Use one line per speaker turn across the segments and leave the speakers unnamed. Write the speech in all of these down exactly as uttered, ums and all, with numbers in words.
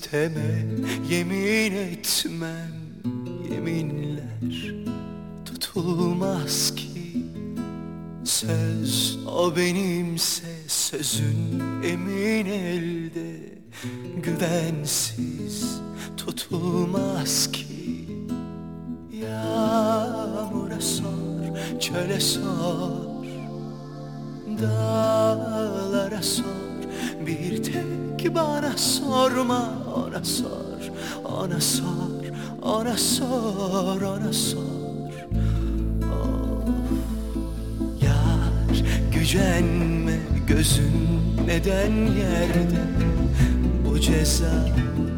isteme, yemin etmem. Yeminler tutulmaz ki. Söz o benimse sözün emin elde. Güvensiz tutulmaz ki. Yağmura sor, çöle sor, dağlara sor, bir tek bana sorma. Ona sor, ona sor, ona sor, ona sor. Of, yar gücenme, gözün neden yerde? Bu ceza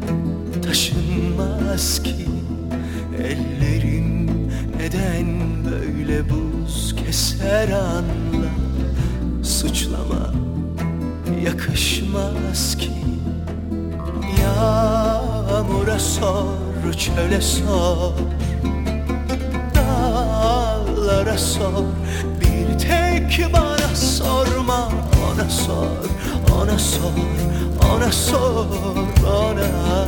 taşınmaz ki. Ellerim neden böyle buz keser anla. Suçlama yakışmaz ki. Yağmura sor, çöle sor, dağlara sor, bir tek bana sorma. Ona sor, ona sor, ona sor, ona.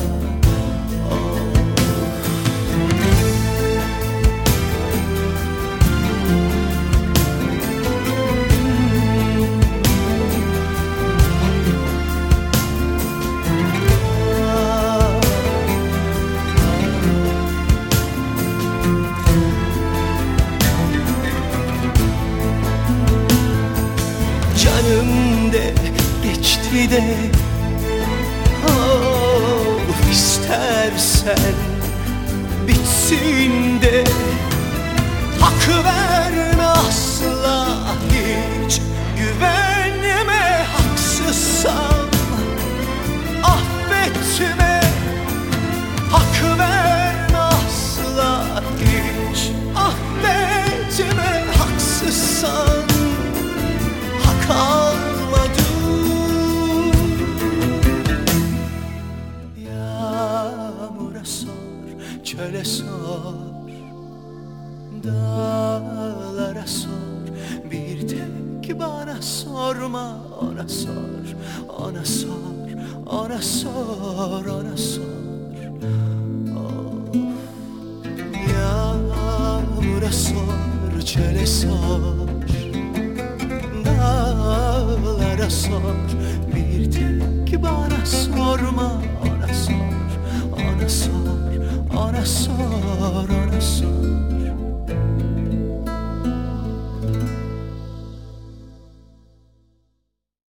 Canım de geçti de, oh, istersen bitsin de. Hak verme asla hiç, güvenme haksızsam. Affetme, hak verme asla hiç. Affetme haksızsam. Kalmadım. Yağmura sor, çöle sor, dağlara sor, bir tek bana sorma. Ona sor, ona sor, ona sor, ona sor. Of, yağmura sor, çöle sor, dağlara sor, bir tek bana sorma. Ona sor, ona sor, ona sor, ona sor.